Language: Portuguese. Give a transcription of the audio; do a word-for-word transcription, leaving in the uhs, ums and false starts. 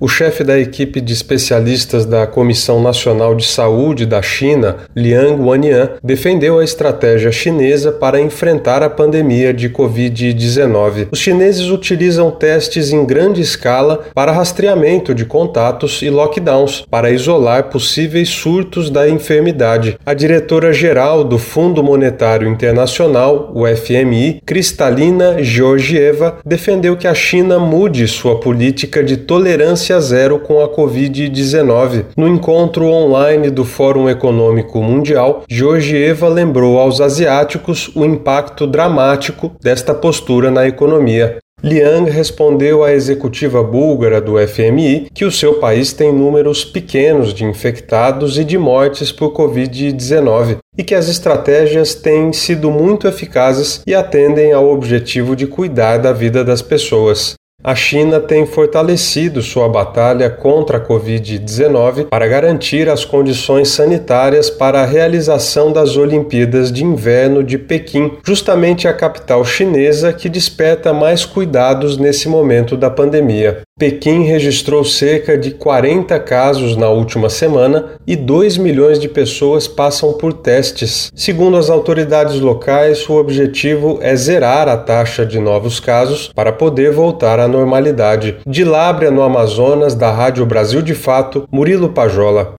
O chefe da equipe de especialistas da Comissão Nacional de Saúde da China, Liang Wannian, defendeu a estratégia chinesa para enfrentar a pandemia de covid dezenove. Os chineses utilizam testes em grande escala para rastreamento de contatos e lockdowns, para isolar possíveis surtos da enfermidade. A diretora-geral do Fundo Monetário Internacional, o F M I, Kristalina Georgieva, defendeu que a China mude sua política de tolerância zero com a covid dezenove. No encontro online do Fórum Econômico Mundial, Georgieva lembrou aos asiáticos o impacto dramático desta postura na economia. Liang respondeu à executiva búlgara do F M I que o seu país tem números pequenos de infectados e de mortes por covid dezenove e que as estratégias têm sido muito eficazes e atendem ao objetivo de cuidar da vida das pessoas. A China tem fortalecido sua batalha contra a covid dezenove para garantir as condições sanitárias para a realização das Olimpíadas de Inverno de Pequim, justamente a capital chinesa que desperta mais cuidados nesse momento da pandemia. Pequim registrou cerca de quarenta casos na última semana e dois milhões de pessoas passam por testes. Segundo as autoridades locais, o objetivo é zerar a taxa de novos casos para poder voltar à normalidade. De Lábrea, no Amazonas, da Rádio Brasil de Fato, Murilo Pajola.